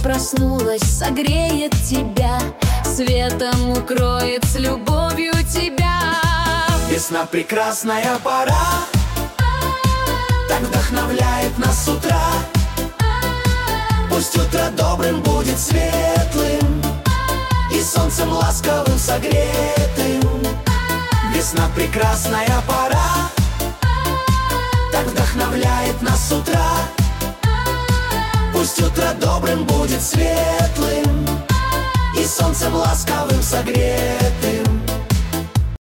проснулась, согреет тебя, светом укроет, с любовью тебя. Весна — прекрасная пора, так вдохновляет нас с утра. Пусть утро добрым будет, светлым, и солнцем ласковым согретым. Весна — прекрасная пора, так вдохновляет нас с утра. Пусть утро добрым будет, светлым, и солнцем ласковым согретым.